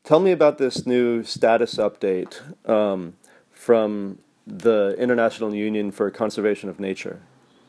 Tell me about this new status update from the International Union for Conservation of Nature.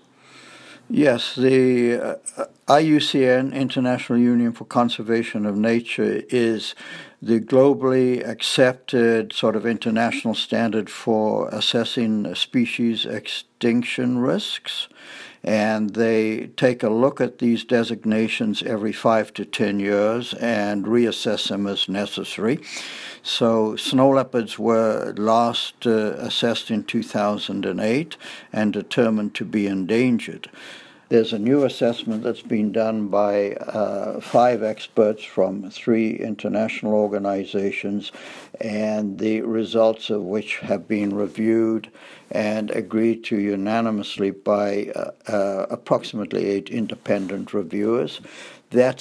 Yes, the IUCN, International Union for Conservation of Nature, is the globally accepted sort of international standard for assessing species extinction risks. And they take a look at these designations every 5 to 10 years and reassess them as necessary. So snow leopards were last assessed in 2008 and determined to be endangered. There's a new assessment that's been done by 5 experts from 3 international organizations, and the results of which have been reviewed and agreed to unanimously by approximately 8 independent reviewers that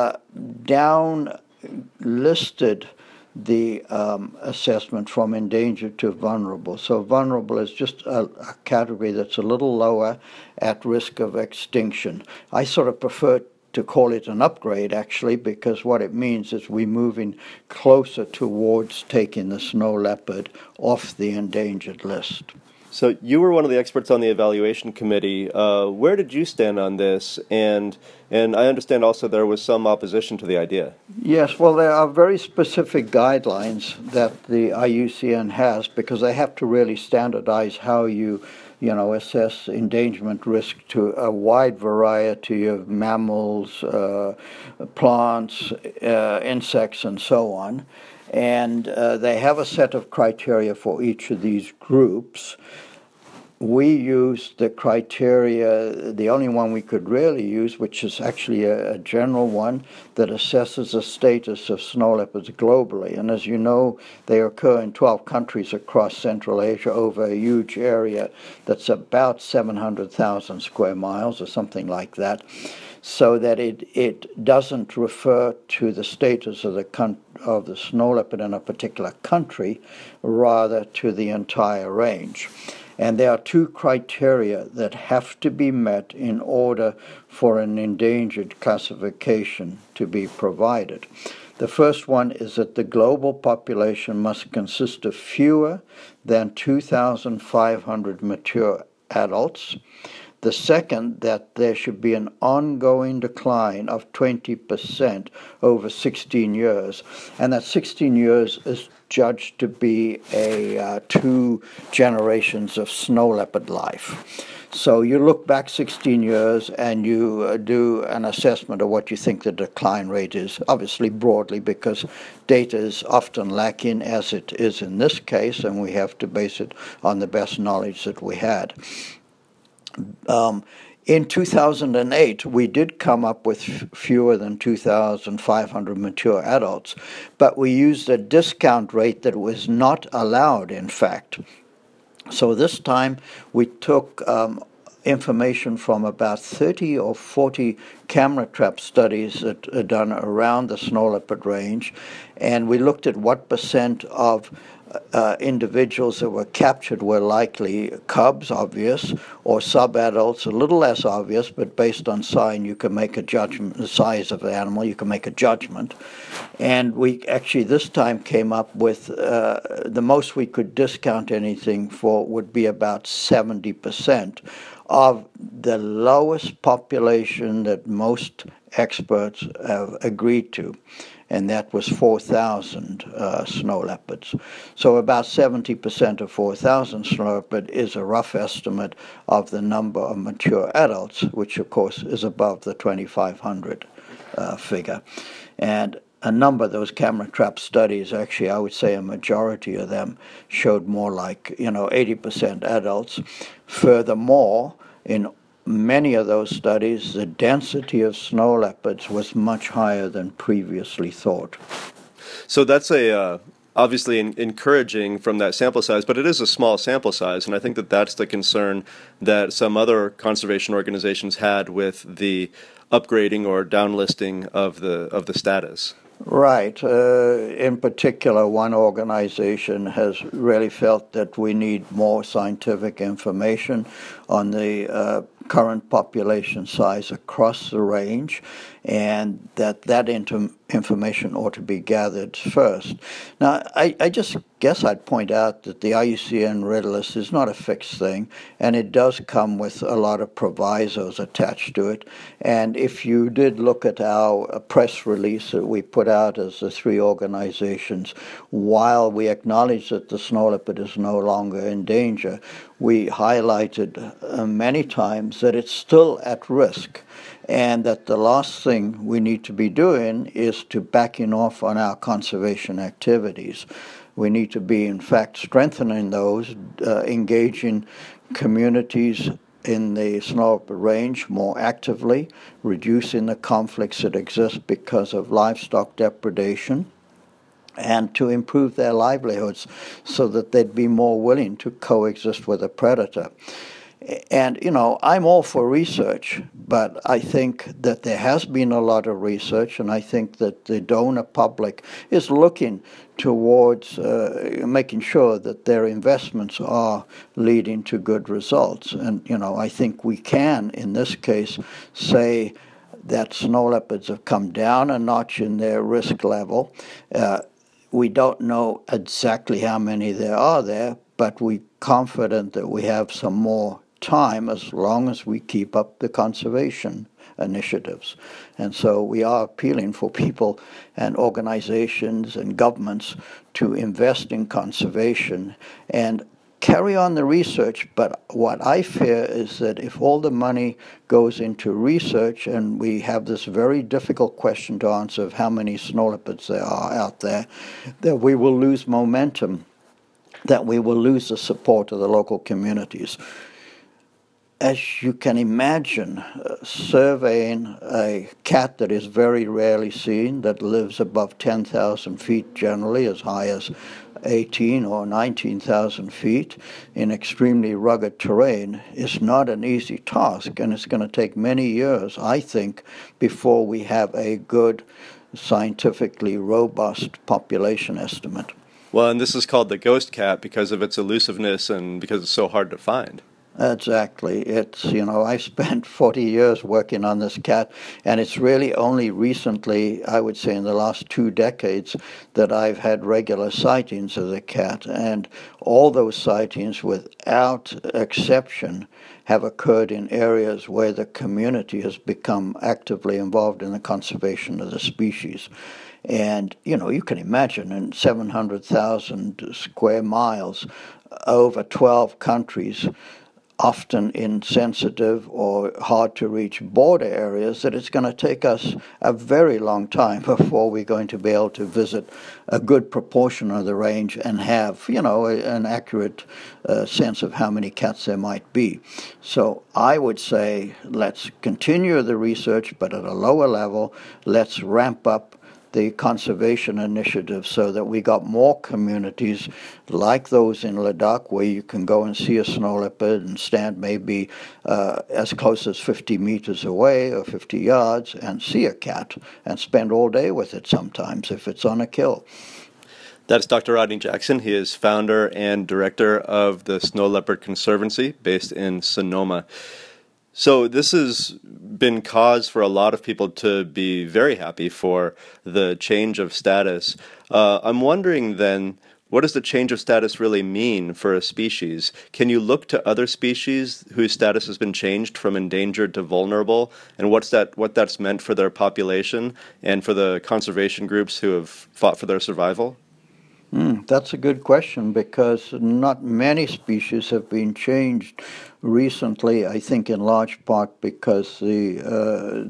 down listed the assessment from endangered to vulnerable. So vulnerable is just a category that's a little lower at risk of extinction. I sort of prefer to call it an upgrade, actually, because what it means is we're moving closer towards taking the snow leopard off the endangered list. So you were one of the experts on the evaluation committee. Where did you stand on this? And I understand also there was some opposition to the idea. Yes, well, there are very specific guidelines that the IUCN has because they have to really standardize how you assess endangerment risk to a wide variety of mammals, plants, insects, and so on. And they have a set of criteria for each of these groups. We used the criteria, the only one we could really use, which is actually a general one that assesses the status of snow leopards globally. And as you know, they occur in 12 countries across Central Asia over a huge area that's about 700,000 square miles or something like that, so that it doesn't refer to the status of the snow leopard in a particular country, rather to the entire range. And there are 2 criteria that have to be met in order for an endangered classification to be provided. The first one is that the global population must consist of fewer than 2,500 mature adults. The second, that there should be an ongoing decline of 20% over 16 years, and that 16 years is judged to be 2 generations of snow leopard life. So you look back 16 years and you do an assessment of what you think the decline rate is, obviously broadly because data is often lacking, as it is in this case, and we have to base it on the best knowledge that we had. In 2008, we did come up with fewer than 2,500 mature adults, but we used a discount rate that was not allowed, in fact. So this time we took information from about 30 or 40 camera trap studies that are done around the snow leopard range, and we looked at what percent of individuals that were captured were likely cubs, obvious, or subadults, a little less obvious, but based on sign you can make a judgment, the size of the animal, you can make a judgment. And we actually this time came up with the most we could discount anything for would be about 70% of the lowest population that most experts have agreed to, and that was 4,000 snow leopards. So about 70% of 4,000 snow leopard is a rough estimate of the number of mature adults, which of course is above the 2,500 figure. And a number of those camera trap studies, actually I would say a majority of them, showed more like 80% adults. Furthermore, in many of those studies, the density of snow leopards was much higher than previously thought. So that's obviously encouraging from that sample size, but it is a small sample size, and I think that that's the concern that some other conservation organizations had with the upgrading or downlisting of the status. Right. In particular, one organization has really felt that we need more scientific information on the current population size across the range, and that information ought to be gathered first. Now, I just guess I'd point out that the IUCN Red List is not a fixed thing, and it does come with a lot of provisos attached to it. And if you did look at our press release that we put out as the three organizations, while we acknowledge that the snow leopard is no longer in danger, we highlighted many times that it's still at risk, and that the last thing we need to be doing is to backing off on our conservation activities. We need to be, in fact, strengthening those, engaging communities in the snow leopard range more actively, reducing the conflicts that exist because of livestock depredation, and to improve their livelihoods so that they'd be more willing to coexist with a predator. And, I'm all for research, but I think that there has been a lot of research, and I think that the donor public is looking towards making sure that their investments are leading to good results. And, I think we can, in this case, say that snow leopards have come down a notch in their risk level. We don't know exactly how many there are there, but we're confident that we have some more time as long as we keep up the conservation initiatives. And so we are appealing for people and organizations and governments to invest in conservation and carry on the research. But what I fear is that if all the money goes into research, and we have this very difficult question to answer of how many snow leopards there are out there, that we will lose momentum, that we will lose the support of the local communities. As you can imagine, surveying a cat that is very rarely seen, that lives above 10,000 feet generally, as high as 18 or 19,000 feet in extremely rugged terrain, is not an easy task, and it's going to take many years, I think, before we have a good, scientifically robust population estimate. Well, and this is called the ghost cat because of its elusiveness and because it's so hard to find. Exactly. It's, I've spent 40 years working on this cat, and it's really only recently, I would say in the last 2 decades, that I've had regular sightings of the cat. And all those sightings, without exception, have occurred in areas where the community has become actively involved in the conservation of the species. And, you can imagine in 700,000 square miles, over 12 countries, often in sensitive or hard-to-reach border areas, that it's going to take us a very long time before we're going to be able to visit a good proportion of the range and have, an accurate sense of how many cats there might be. So I would say let's continue the research, but at a lower level. Let's ramp up the conservation initiative so that we got more communities like those in Ladakh where you can go and see a snow leopard and stand maybe as close as 50 meters away or 50 yards and see a cat and spend all day with it sometimes if it's on a kill. That's Dr. Rodney Jackson. He is founder and director of the Snow Leopard Conservancy based in Sonoma. So this has been cause for a lot of people to be very happy for the change of status. I'm wondering then, what does the change of status really mean for a species? Can you look to other species whose status has been changed from endangered to vulnerable, and what that's meant for their population and for the conservation groups who have fought for their survival? That's a good question, because not many species have been changed recently, I think in large part because the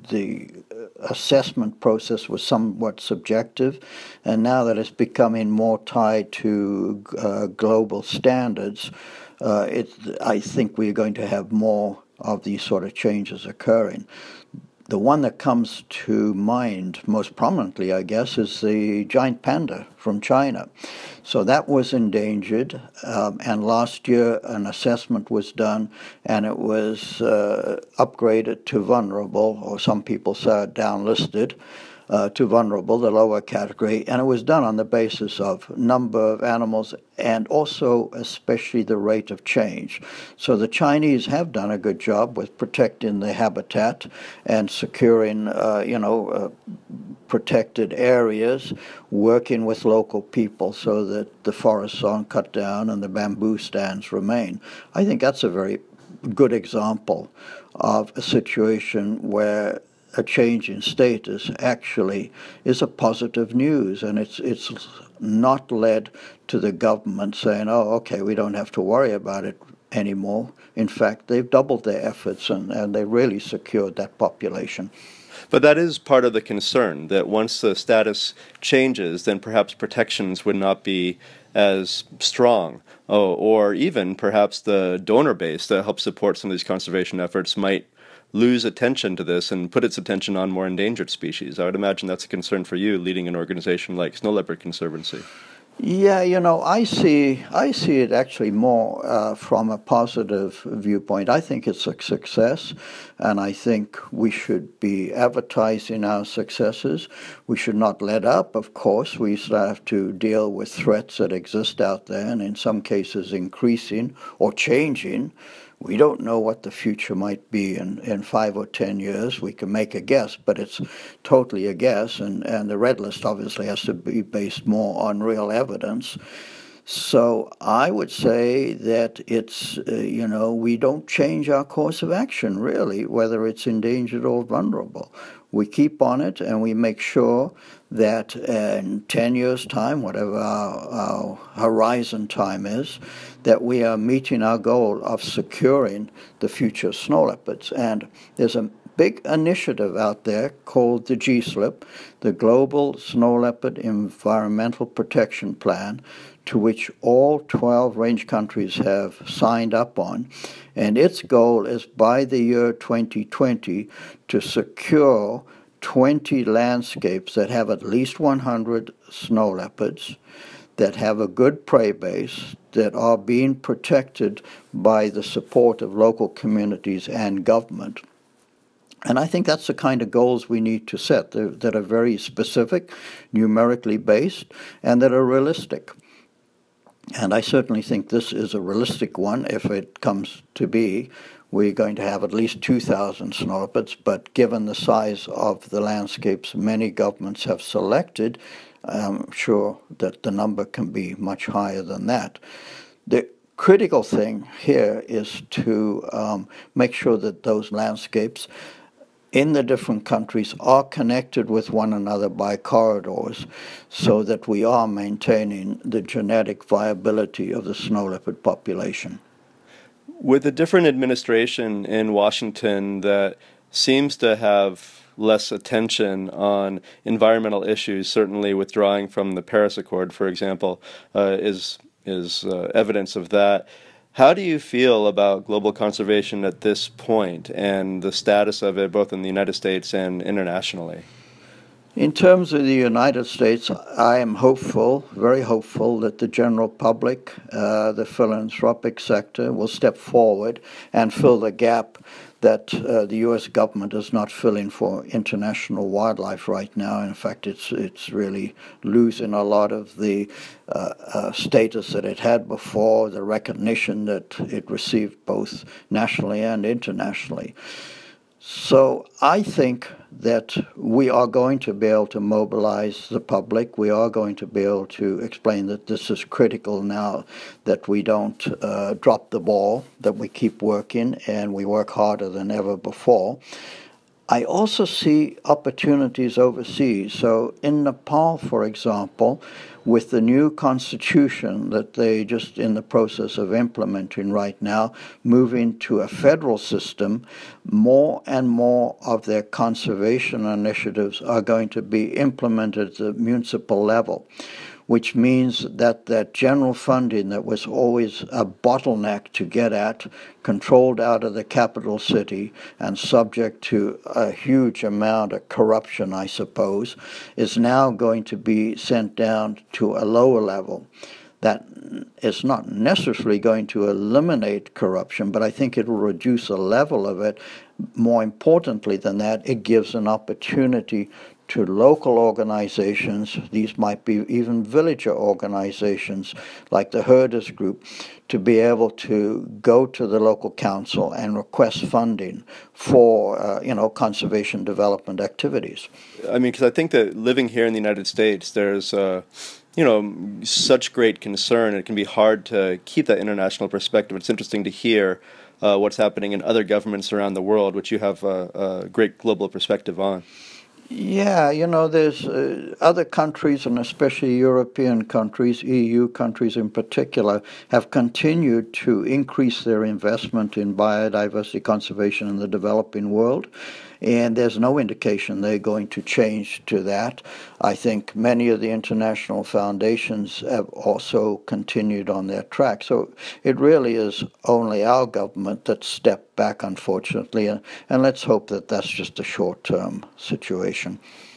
assessment process was somewhat subjective, and now that it's becoming more tied to global standards, I think we're going to have more of these sort of changes occurring. The one that comes to mind most prominently, I guess, is the giant panda from China. So that was endangered, and last year an assessment was done, and it was upgraded to vulnerable, or some people say downlisted. to vulnerable, the lower category, and it was done on the basis of number of animals and also especially the rate of change. So the Chinese have done a good job with protecting the habitat and securing, protected areas, working with local people so that the forests aren't cut down and the bamboo stands remain. I think that's a very good example of a situation where a change in status actually is a positive news, and it's not led to the government saying, oh, okay, we don't have to worry about it anymore. In fact, they've doubled their efforts and they really secured that population. But that is part of the concern, that once the status changes, then perhaps protections would not be as strong. Oh, or even perhaps the donor base that helps support some of these conservation efforts might lose attention to this and put its attention on more endangered species. I would imagine that's a concern for you, leading an organization like Snow Leopard Conservancy. Yeah, I see it actually more from a positive viewpoint. I think it's a success, and I think we should be advertising our successes. We should not let up, of course. We still have to deal with threats that exist out there, and in some cases increasing or changing. We don't know what the future might be in 5 or 10 years. We can make a guess, but it's totally a guess, and the Red List obviously has to be based more on real evidence. So I would say that it's, we don't change our course of action, really, whether it's endangered or vulnerable. We keep on it, and we make sure that in 10 years' time, whatever our horizon time is, that we are meeting our goal of securing the future of snow leopards. And there's a big initiative out there called the GSLP, the Global Snow Leopard Environmental Protection Plan, to which all 12 range countries have signed up on. And its goal is by the year 2020 to secure 20 landscapes that have at least 100 snow leopards, that have a good prey base, that are being protected by the support of local communities and government. And I think that's the kind of goals we need to set that are very specific, numerically based, and that are realistic. And I certainly think this is a realistic one if it comes to be. We're going to have at least 2,000 snow leopards, but given the size of the landscapes many governments have selected, I'm sure that the number can be much higher than that. The critical thing here is to make sure that those landscapes in the different countries are connected with one another by corridors so that we are maintaining the genetic viability of the snow leopard population. With a different administration in Washington that seems to have less attention on environmental issues, certainly withdrawing from the Paris Accord, for example, is evidence of that. How do you feel about global conservation at this point and the status of it both in the United States and internationally? In terms of the United States, I am hopeful, very hopeful, that the general public, the philanthropic sector, will step forward and fill the gap that the U.S. government is not filling for international wildlife right now. In fact, it's really losing a lot of the status that it had before, the recognition that it received both nationally and internationally. So I think that we are going to be able to mobilize the public. We are going to be able to explain that this is critical now, that we don't drop the ball, that we keep working and we work harder than ever before. I also see opportunities overseas. So in Nepal, for example, with the new constitution that they just in the process of implementing right now, moving to a federal system, more and more of their conservation initiatives are going to be implemented at the municipal level, which means that that general funding that was always a bottleneck to get at, controlled out of the capital city and subject to a huge amount of corruption, I suppose, is now going to be sent down to a lower level. That is not necessarily going to eliminate corruption, but I think it will reduce the level of it. More importantly than that, it gives an opportunity to local organizations. These might be even villager organizations like the Herders Group, to be able to go to the local council and request funding for conservation development activities. I mean, because I think that living here in the United States, there's such great concern. It can be hard to keep that international perspective. It's interesting to hear what's happening in other governments around the world, which you have a great global perspective on. Yeah, there's other countries, and especially European countries, EU countries in particular, have continued to increase their investment in biodiversity conservation in the developing world. And there's no indication they're going to change to that. I think many of the international foundations have also continued on their track. So it really is only our government that stepped back, unfortunately. And let's hope that that's just a short-term situation.